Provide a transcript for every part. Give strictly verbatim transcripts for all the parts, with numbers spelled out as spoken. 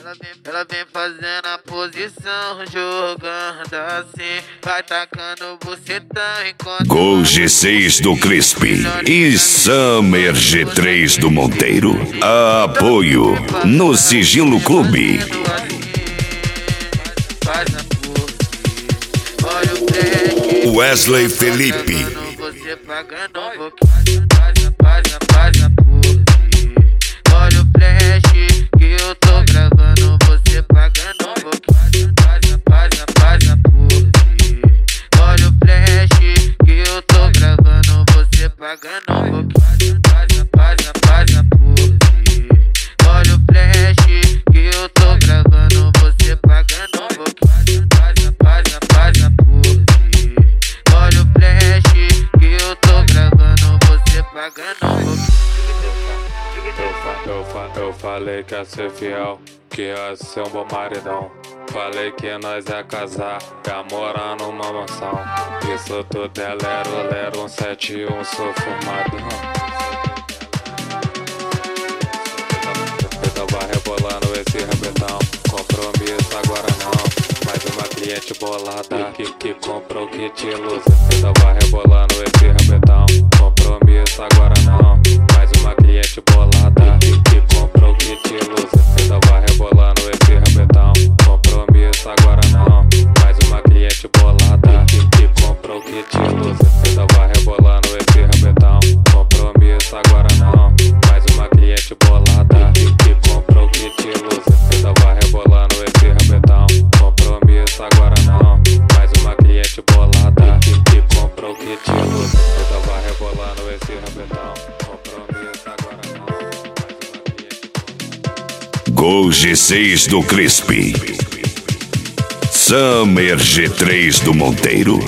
Ela vem, ela vem fazendo a posição, jogando assim, vai tacando bucetão enquanto... Gol G seis do Crispy e Summer G três do Monteiro. Apoio no Sigilo Clube. Wesley Felipe. Você pagando um pouquinho, faz a, faz a pose. Olha o flash que eu tô gravando, você pagando um pouquinho, faz a, faz a, faz a pose. Olha o flash que eu tô gravando, você pagando um pouquinho, faz a, faz a, faz a pose. Olha o flash que eu tô gravando, você pagando um pouquinho, faz a, faz a, faz a pose. Olha o flash que eu tô gravando, você pagando um pouquinho. Eu, fa eu falei que ia ser fiel, que ia ser um bom maridão. Falei que nós ia casar, ia morar numa mansão. Isso tudo é lero, lero, um sete e um, sou fumadão. Eu tava rebolando esse rabetão, compromisso agora não. Mais uma cliente bolada que, que comprou o kit luz. Eu tava rebolando esse rabetão, compromisso agora não. Mais uma cliente bolada que, que comprou o kit luz. Eu tava rebolando esse rabetão, compromisso agora não. Mais uma cliente bolada que, que comprou o kit luz. Eu tava rebolando esse rabetão, compromisso agora não. Mais uma cliente bolada que, que comprou o kit luz. Eu tava rebolando esse rabetão, compromisso agora não. Mais uma cliente bolada que, que comprou o kit luz. Eu tava rebolando esse rabetão, compromisso agora não. Mais uma cliente bolada. Gol G seis do Crispy. Summer G três do Monteiro.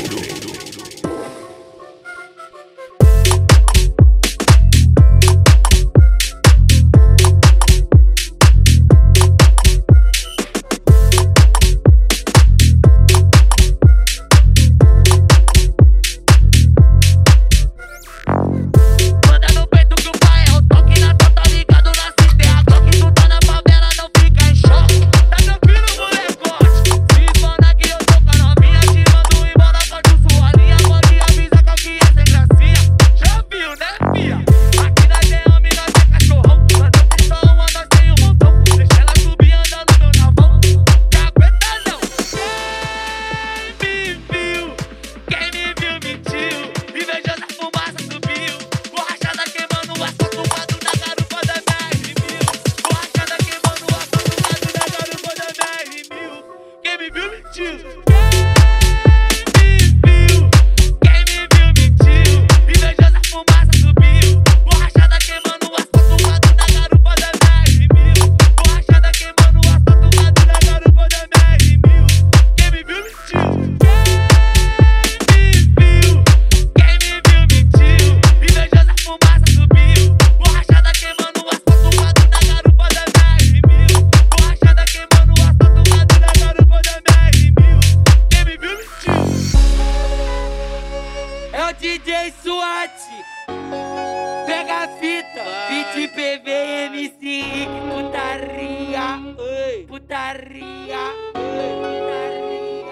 D J SWAT, pega a fita, beat P V M C Rick, putaria, oi, putaria, oi,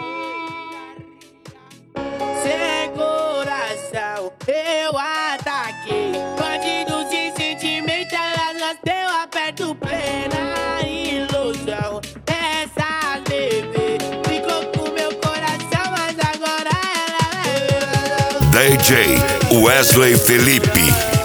putaria, sem coração eu ataquei, bandido sem sentimento, elas deu aperto plena ilusão, essa bebê ficou com meu coração, mas agora ela D J Wesley Felipe.